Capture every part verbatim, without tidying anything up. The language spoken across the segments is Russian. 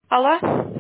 Алло?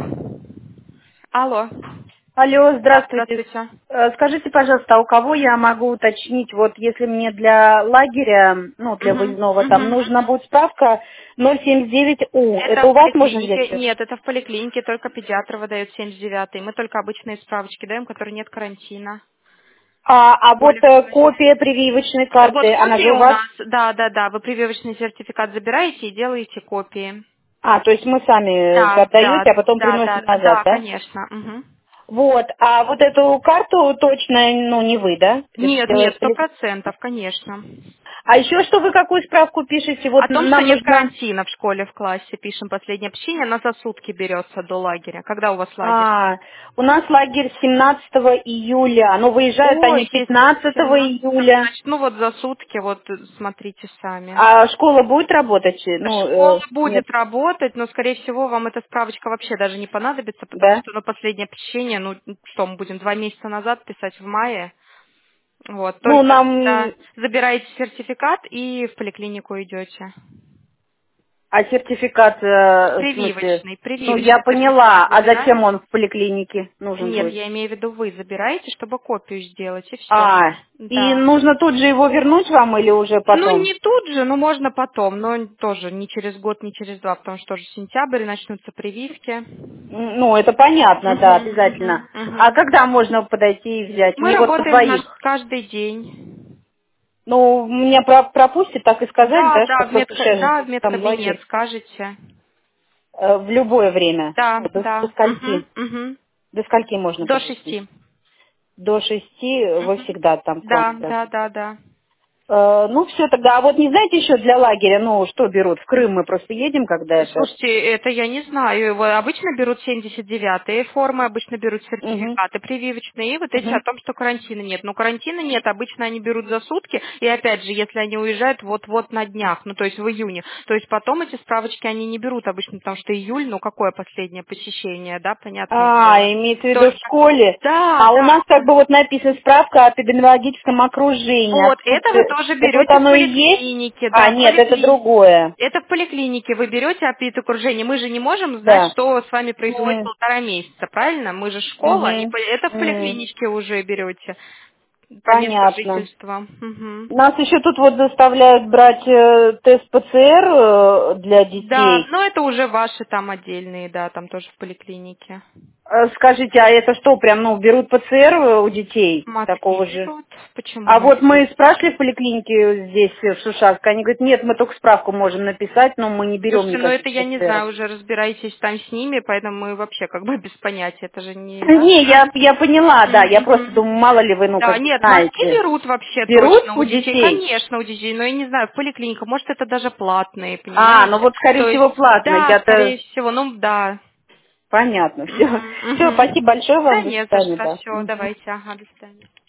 Алло. Алло, Да, здравствуйте. здравствуйте. Э, Скажите, пожалуйста, а у кого я могу уточнить, вот если мне для лагеря, ну, для Мгм, выездного, там мгм. нужна будет справка ноль семьдесят девять У. Это Это в у вас можно взять поликлинике? всё? Нет, это в поликлинике, только педиатры выдают семьдесят девятый. Мы только обычные справочки даем, которые нет карантина. А, В а вот школе, в э, классе. копия прививочной Э, Вот карты, она копии же у у вас? нас, да, да, да, вы прививочный сертификат забираете и делаете копии. А, то есть мы сами Да, отдаете, да, а потом да, приносим да, назад, да, да? конечно. Мгм. Вот, а вот эту карту точно, ну, не вы, да? Это Нет, нет, делает сто поликлиника. процентов, конечно. А еще что вы какую справку пишете? Вот О том, что нам нет нужна... карантина в школе, в классе, пишем последнее общение, она за сутки берется до лагеря. Когда у вас лагерь? А, у нас лагерь семнадцатого июля, но выезжают они Ой, пятнадцатого семнадцатого, июля. значит, ну вот за сутки, вот э, смотрите сами. А школа будет работать? Ну, Школа э, нет, будет работать, но, скорее всего, вам эта справочка вообще даже не понадобится, потому да? что, ну, последнее посещение, ну, что мы будем два месяца назад писать в мае. Вот, Ну, только, нам... да, забираете сертификат и в поликлинику идете. А сертификат, э, в смысле... Прививочный, Ну, я прививочный поняла. сертификат А зачем забираете? он в поликлинике нужен Нет, будет? я имею в виду, вы забираете, чтобы копию сделать, и все. А, и Да. нужно тут же его вернуть вам или уже Ну, потом? не тут же, но можно потом, но тоже не через год, не через два, потому что уже сентябрь, и начнутся прививки. М, Ну, это понятно, да, Мгм, обязательно. мгм, А мгм. когда можно подойти и взять? Мы Мне вот на работаем наш двоих. каждый день. Ну, меня про- пропустят, так и сказать, Да, да, да, что в, просто медка- сейчас да, в там медкабинет лагерь. скажете. Э, В любое время. Да, Ну, До, до да. Мгм, скольки? мгм. До скольки можно До подойти? шести. До шести вы Мгм. всегда там в Да, классе, да. да, да, да. Э, ну, все тогда. А вот не знаете еще для лагеря, ну, что берут? В Крым мы просто едем, когда это... Слушайте, это я не знаю. Вот обычно берут семьдесят девятые формы, обычно берут Угу, сертификаты прививочные, и вот эти о угу. том, что карантина нет. Но карантина нет, обычно они берут за сутки, и опять же, если они уезжают вот-вот на днях, ну то есть в июне, то есть потом эти справочки они не берут обычно, потому что июль, ну какое последнее посещение, да, понятное А, дело. имеется в виду в Только... школе. Да, А у нас да. как бы вот написана справка о эпидемиологическом окружении. А Вот, тут, это вы э, тоже это вот берете в оно и есть? поликлинике, А, да, в нет, это поликлинике. другое. Это в поликлинике вы берете окружение. Мы же не можем знать, Да. что с вами происходит Угу. полтора месяца, правильно? Мы же школа, и Угу. по- это в Угу. поликлиничке уже берете по месту Понятно. жительства. Мгм. Нас еще тут вот заставляют брать э, тест П Ц Р э, для Да, детей. но это уже ваши там отдельные, да, там тоже в поликлинике. Э, Скажите, а это что, прям, ну, берут П Ц Р у детей Смотри, такого же? берут. Почему А не вот берут? мы спрашивали в поликлинике здесь, э, в Шушарской, они говорят, нет, мы только справку можем написать, но мы не берем Слушайте, ну никаких это я не П Ц Р. знаю, уже разбирайтесь там с ними, поэтому мы вообще как бы без понятия, это же не наш. Не, я, я поняла, да, я просто Мгм. думаю, мало ли вы, ну, Да, как бы нет, мазки знаете. берут вообще Берут точно у у детей, детей? конечно, у детей, но я не знаю, в поликлиниках, может это даже платные, А, ну понимаете? вот, скорее То есть, всего, платно, да, я-то... скорее всего, ну да. Понятно, все. Мгм, Все, мгм. спасибо большое Да вам, до не за свидания, что, да. все, Мгм. давайте, ага, до свидания.